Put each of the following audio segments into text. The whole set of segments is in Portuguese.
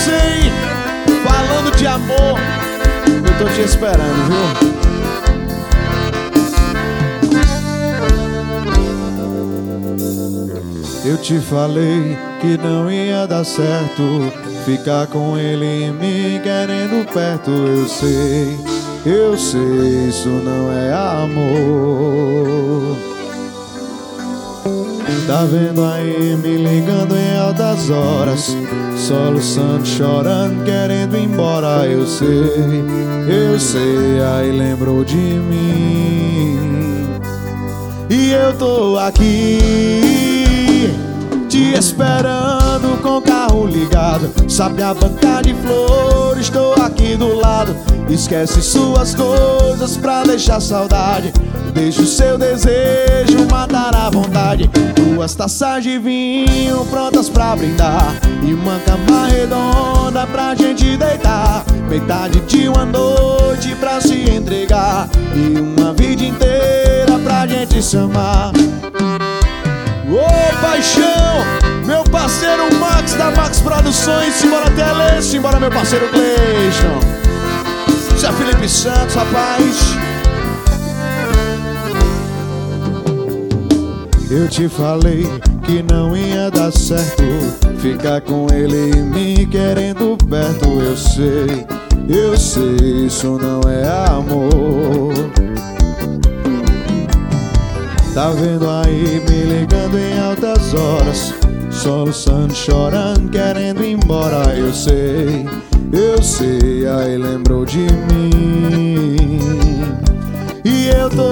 hein? Falando de amor, eu tô te esperando, viu? Eu te falei que não ia dar certo ficar com ele e me querendo perto. Eu sei, isso não é amor. Tá vendo aí me ligando em altas horas, soluçando, chorando, querendo ir embora. Eu sei, aí lembrou de mim. E eu tô aqui te esperando com o carro ligado. Sabe a banca de flores, estou aqui do lado. Esquece suas coisas pra deixar saudade. Deixa o seu desejo matar a vontade. 2 taças de vinho prontas pra brindar e uma cama redonda pra gente deitar. Metade de uma noite pra se entregar e uma vida inteira pra gente se amar. Ô paixão, meu parceiro Max da Max Produções. Simbora Tele, simbora meu parceiro Cleison. Isso é Felipe Santos, rapaz. Eu te falei que não ia dar certo ficar com ele e me querendo perto. Eu sei, isso não é amor. Tá vendo aí me ligando em altas horas, soluçando, chorando, querendo ir embora. Eu sei, aí lembrou de mim. E eu tô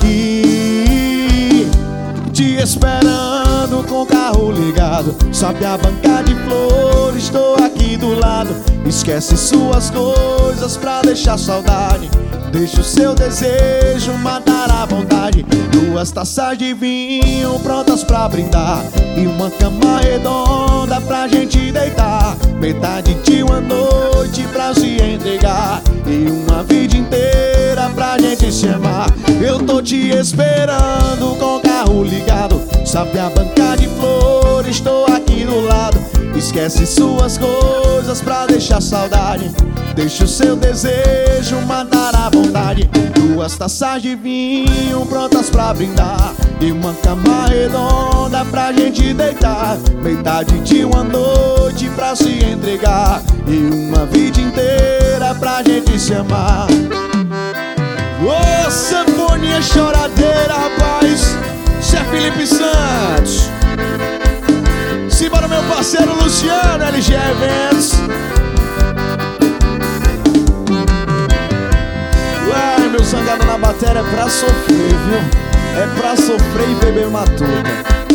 aqui te esperando com o carro ligado. Sabe a banca de flores, estou aqui do lado. Esquece suas coisas pra deixar saudade. Deixa o seu desejo matar a vontade. 2 taças de vinho prontas pra brindar e uma cama redonda pra gente deitar. Metade de uma noite pra se entregar e uma vida inteira pra gente se amar. Eu tô te esperando com o carro ligado. Sabe a banca de flores, estou aqui do lado. Esquece suas coisas pra deixar saudade. Deixa o seu desejo matar a vontade. 2 taças de vinho prontas pra brindar e uma cama redonda pra gente deitar. Metade de uma noite pra se entregar e uma vida inteira pra gente se amar. Ô, sanfoninha choradeira, rapaz. Isso é Felipe Santos. Simbora meu parceiro Luciano, LG Eventos. Ué, meu zangado na bateria é pra sofrer, viu? É pra sofrer e beber matuta.